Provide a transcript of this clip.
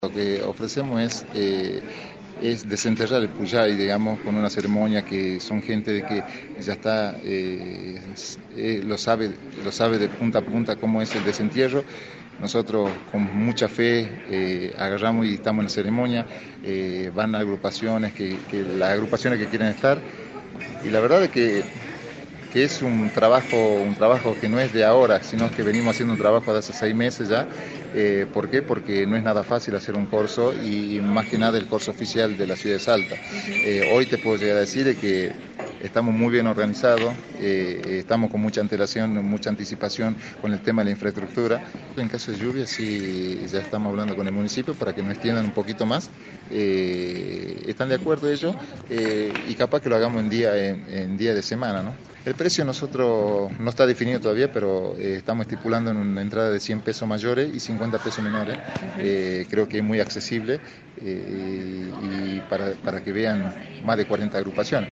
Lo que ofrecemos es desenterrar el Puyay, digamos, con una ceremonia que son gente de que ya está, lo sabe de punta a punta cómo es el desentierro. Nosotros con mucha fe agarramos y estamos en la ceremonia, van agrupaciones, las agrupaciones que quieren estar, y la verdad es que es un trabajo que no es de ahora, sino que venimos haciendo un trabajo de hace 6 meses ya. ¿Por qué? Porque no es nada fácil hacer un corso y más que nada el corso oficial de la ciudad de Salta. Hoy te puedo llegar a decir de que estamos muy bien organizados, estamos con mucha antelación, mucha anticipación con el tema de la infraestructura. En caso de lluvia sí ya estamos hablando con el municipio para que nos extiendan un poquito más. ¿Están de acuerdo ellos? Y capaz que lo hagamos en día de semana, ¿no? El precio nosotros no está definido todavía, pero estamos estipulando en una entrada de 100 pesos mayores y 50 pesos menores. Creo que es muy accesible y para que vean más de 40 agrupaciones.